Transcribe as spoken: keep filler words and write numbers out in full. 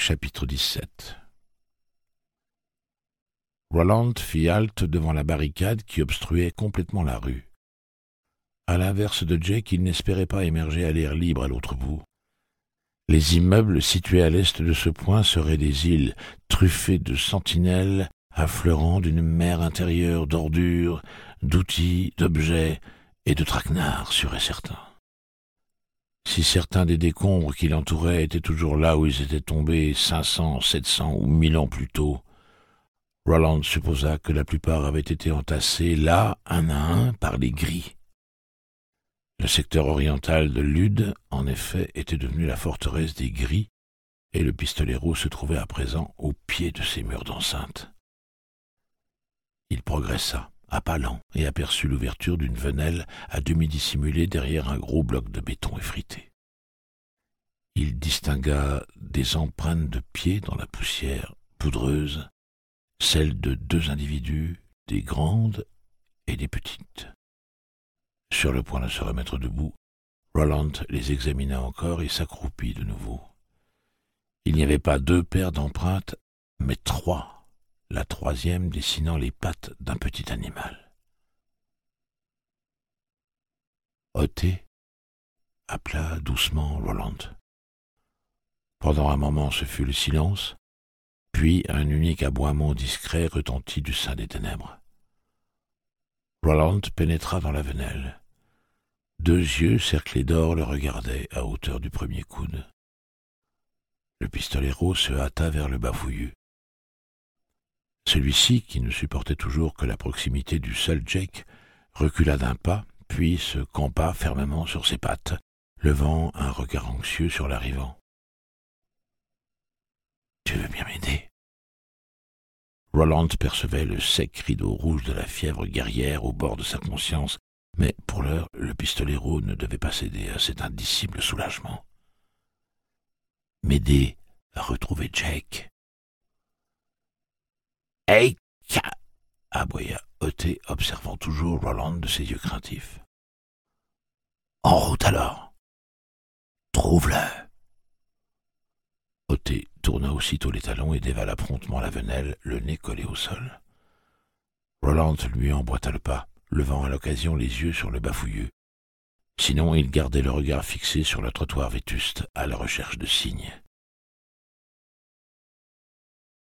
Chapitre dix-sept. Roland fit halte devant la barricade qui obstruait complètement la rue. À l'inverse de Jake, il n'espérait pas émerger à l'air libre à l'autre bout. Les immeubles situés à l'est de ce point seraient des îles truffées de sentinelles affleurant d'une mer intérieure d'ordures, d'outils, d'objets et de traquenards, sûr et certain. Si certains des décombres qui l'entouraient étaient toujours là où ils étaient tombés cinq cents, sept cents ou mille ans plus tôt, Roland supposa que la plupart avaient été entassés là, un à un, par les gris. Le secteur oriental de Lude, en effet, était devenu la forteresse des gris, et le pistolero se trouvait à présent au pied de ces murs d'enceinte. Il progressa, à pas lents, et aperçut l'ouverture d'une venelle à demi dissimulée derrière un gros bloc de béton effrité. Il distingua des empreintes de pieds dans la poussière poudreuse, celles de deux individus, des grandes et des petites. Sur le point de se remettre debout, Roland les examina encore et s'accroupit de nouveau. Il n'y avait pas deux paires d'empreintes, mais trois, la troisième dessinant les pattes d'un petit animal. « Ôtez » appela doucement Roland. Pendant un moment, ce fut le silence, puis un unique aboiement discret retentit du sein des ténèbres. Roland pénétra dans la venelle. Deux yeux cerclés d'or le regardaient à hauteur du premier coude. Le pistolero se hâta vers le bafouilleux. Celui-ci, qui ne supportait toujours que la proximité du seul Jake, recula d'un pas, puis se campa fermement sur ses pattes, levant un regard anxieux sur l'arrivant. « Tu veux bien m'aider ?» Roland percevait le sec rideau rouge de la fièvre guerrière au bord de sa conscience, mais pour l'heure, le pistolero ne devait pas céder à cet indicible soulagement. « M'aider à retrouver Jake. »« Hey, ca !» aboya Othé, observant toujours Roland de ses yeux craintifs. « En route alors. Trouve-le. » Othé tourna aussitôt les talons et dévala promptement la venelle, le nez collé au sol. Roland lui emboîta le pas, levant à l'occasion les yeux sur le bafouilleux. Sinon, il gardait le regard fixé sur le trottoir vétuste, à la recherche de signes.